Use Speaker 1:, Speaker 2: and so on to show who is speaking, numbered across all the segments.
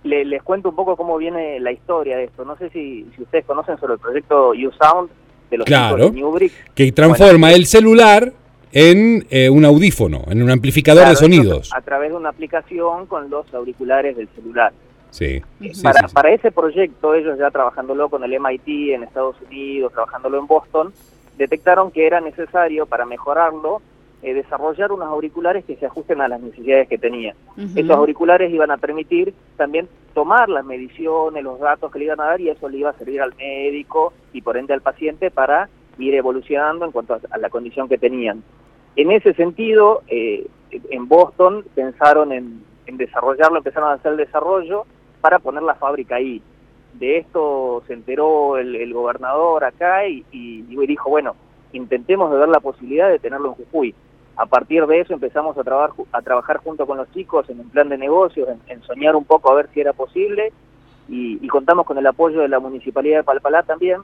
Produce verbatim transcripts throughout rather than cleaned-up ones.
Speaker 1: Le, les cuento un poco cómo viene la historia de esto. No sé si, si ustedes conocen sobre el proyecto U-Sound de los
Speaker 2: claro,
Speaker 1: chicos de Newbrick.
Speaker 2: Que transforma
Speaker 1: bueno,
Speaker 2: el celular en eh, un audífono, en un amplificador
Speaker 1: claro,
Speaker 2: de sonidos.
Speaker 1: A través de una aplicación con los auriculares del celular.
Speaker 2: Sí. sí,
Speaker 1: Para,
Speaker 2: sí, sí.
Speaker 1: para ese proyecto, ellos ya trabajándolo con el M I T en Estados Unidos, trabajándolo en Boston, detectaron que era necesario, para mejorarlo, eh, desarrollar unos auriculares que se ajusten a las necesidades que tenían. Uh-huh. Esos auriculares iban a permitir también tomar las mediciones, los datos que le iban a dar, y eso le iba a servir al médico y por ende al paciente para ir evolucionando en cuanto a, a la condición que tenían. En ese sentido, eh, en Boston pensaron en, en desarrollarlo, empezaron a hacer el desarrollo para poner la fábrica ahí. De esto se enteró el, el gobernador acá y, y, y dijo, bueno, intentemos de ver la posibilidad de tenerlo en Jujuy. A partir de eso empezamos a, trabajar a trabajar junto con los chicos en un plan de negocios, en, en soñar un poco a ver si era posible, y, y contamos con el apoyo de la Municipalidad de Palpalá también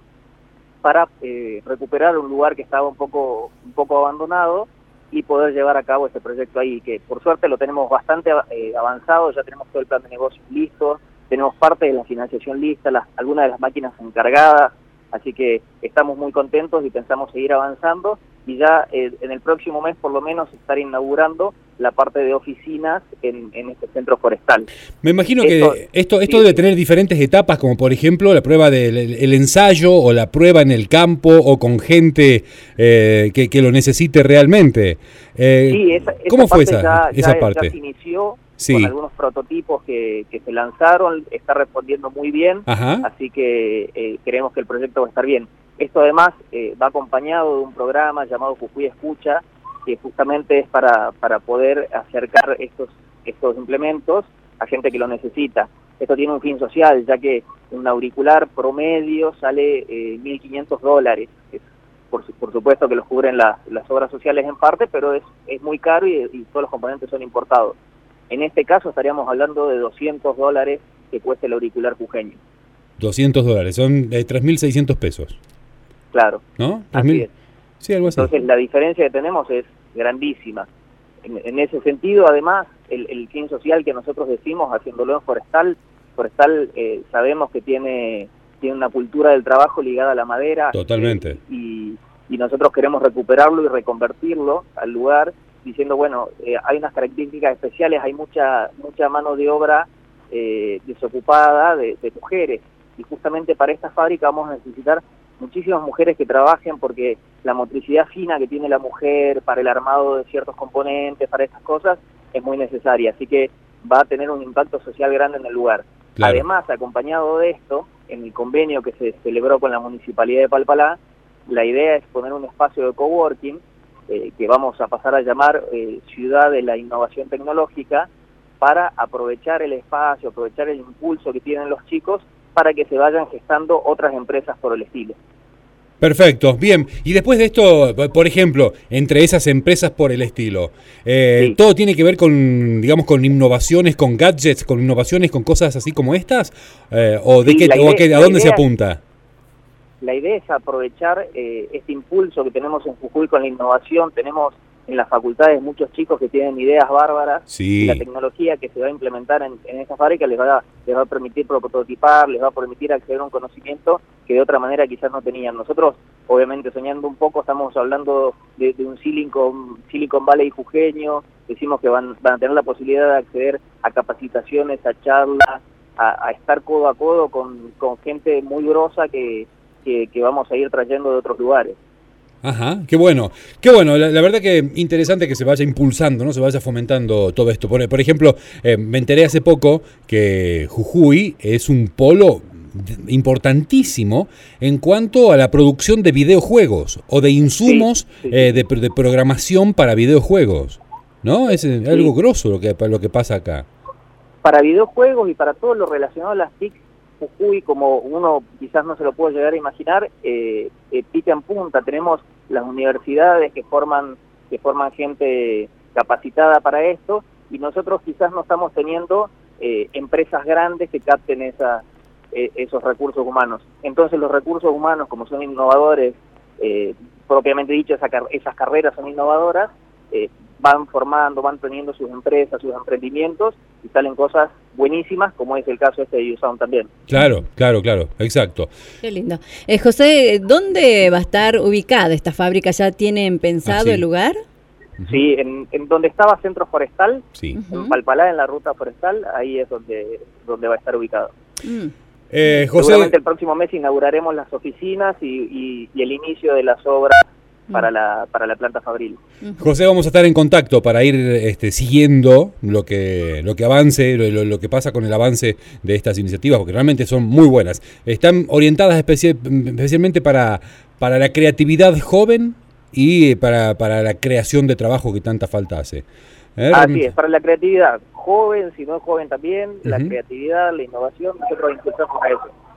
Speaker 1: para eh, recuperar un lugar que estaba un poco, un poco abandonado y poder llevar a cabo este proyecto ahí, que por suerte lo tenemos bastante eh, avanzado, ya tenemos todo el plan de negocios listo, tenemos parte de la financiación lista, las, algunas de las máquinas encargadas, así que estamos muy contentos y pensamos seguir avanzando, y ya eh, en el próximo mes por lo menos estar inaugurando la parte de oficinas en, en este centro forestal.
Speaker 2: Me imagino esto, que esto, esto sí, debe tener diferentes etapas, como por ejemplo la prueba del el ensayo o la prueba en el campo o con gente eh, que, que lo necesite realmente. Eh,
Speaker 1: sí, esa, esa
Speaker 2: ¿Cómo fue esa,
Speaker 1: ya,
Speaker 2: esa
Speaker 1: ya,
Speaker 2: parte?
Speaker 1: Ya se inició
Speaker 2: sí.
Speaker 1: con algunos prototipos que, que se lanzaron, está respondiendo muy bien,
Speaker 2: Ajá.
Speaker 1: Así que eh, creemos que el proyecto va a estar bien. Esto además eh, va acompañado de un programa llamado Jujuy Escucha, que justamente es para, para poder acercar estos, estos implementos a gente que lo necesita. Esto tiene un fin social, ya que un auricular promedio sale eh, mil quinientos dólares. Es, por, por supuesto que los cubren la, las obras sociales en parte, pero es, es muy caro y, y todos los componentes son importados. En este caso estaríamos hablando de doscientos dólares que cuesta el auricular jujeño.
Speaker 2: doscientos dólares, son eh, tres mil seiscientos pesos.
Speaker 1: Claro,
Speaker 2: ¿no?
Speaker 1: así es.
Speaker 2: Sí, algo así.
Speaker 1: Entonces la diferencia que tenemos es grandísima. En, en ese sentido, además, el, el fin social que nosotros decimos, haciéndolo en Forestal, Forestal eh, sabemos que tiene, tiene una cultura del trabajo ligada a la madera.
Speaker 2: Totalmente.
Speaker 1: Eh, y, y nosotros queremos recuperarlo y reconvertirlo al lugar, diciendo, bueno, eh, hay unas características especiales, hay mucha, mucha mano de obra eh, desocupada de, de mujeres, y justamente para esta fábrica vamos a necesitar muchísimas mujeres que trabajen, porque la motricidad fina que tiene la mujer para el armado de ciertos componentes, para estas cosas, es muy necesaria, así que va a tener un impacto social grande en el lugar. Claro. Además, acompañado de esto, en el convenio que se celebró con la Municipalidad de Palpalá, la idea es poner un espacio de coworking, eh, que vamos a pasar a llamar eh, Ciudad de la Innovación Tecnológica, para aprovechar el espacio, aprovechar el impulso que tienen los chicos, para que se vayan gestando otras empresas por el estilo.
Speaker 2: Perfecto, bien. Y después de esto, por ejemplo, entre esas empresas por el estilo, eh, sí. ¿todo tiene que ver con, digamos, con innovaciones, con gadgets, con innovaciones, con cosas así como estas? Eh, ¿O de sí, qué, idea, o a, qué, a dónde se apunta?
Speaker 1: La idea es aprovechar eh, este impulso que tenemos en Jujuy con la innovación. Tenemos en las facultades muchos chicos que tienen ideas bárbaras,
Speaker 2: sí.
Speaker 1: y la tecnología que se va a implementar en, en esta fábrica les va, a, les va a permitir prototipar, les va a permitir acceder a un conocimiento que de otra manera quizás no tenían. Nosotros, obviamente soñando un poco, estamos hablando de, de un Silicon, Silicon Valley jujeño, decimos que van, van a tener la posibilidad de acceder a capacitaciones, a charlas, a, a estar codo a codo con, con gente muy grosa que, que, que vamos a ir trayendo de otros lugares.
Speaker 2: Ajá, qué bueno, qué bueno, la, la verdad que interesante que se vaya impulsando, ¿no? Se vaya fomentando todo esto. Por, por ejemplo, eh, me enteré hace poco que Jujuy es un polo importantísimo en cuanto a la producción de videojuegos o de insumos sí, sí. Eh, de, de programación para videojuegos, ¿no? Es sí. algo grosso lo que, lo que pasa acá.
Speaker 1: Para videojuegos y para todo lo relacionado a las T I C, Jujuy, como uno quizás no se lo puede llegar a imaginar, eh, eh, pica en punta. Tenemos las universidades que forman que forman gente capacitada para esto, y nosotros quizás no estamos teniendo eh, empresas grandes que capten esa, eh, esos recursos humanos. Entonces los recursos humanos, como son innovadores, eh, propiamente dicho, esa, esas carreras son innovadoras, eh, van formando, van teniendo sus empresas, sus emprendimientos y salen cosas buenísimas, como es el caso este de YouSound también.
Speaker 2: Claro, claro, claro, exacto.
Speaker 3: Qué lindo. Eh, José, ¿dónde va a estar ubicada esta fábrica? ¿Ya tienen pensado
Speaker 2: Ah, sí.
Speaker 3: el lugar?
Speaker 1: Sí, en, en donde estaba Centro Forestal,
Speaker 2: Sí.
Speaker 3: Uh-huh.
Speaker 1: en Palpalá, en la ruta forestal, ahí es donde, donde va a estar ubicado.
Speaker 3: Mm.
Speaker 2: Eh, José,
Speaker 1: Seguramente el próximo mes inauguraremos las oficinas y, y, y el inicio de las obras para la para la planta fabril.
Speaker 2: José, vamos a estar en contacto para ir este, siguiendo lo que lo que avance, lo, lo que pasa con el avance de estas iniciativas, porque realmente son muy buenas. Están orientadas especial, especialmente para, para la creatividad joven y para, para la creación de trabajo que tanta falta hace. ¿Eh?
Speaker 1: Así es, para la creatividad, joven, si no es joven también, la
Speaker 2: Uh-huh.
Speaker 1: creatividad, la innovación, nosotros impulsamos a eso.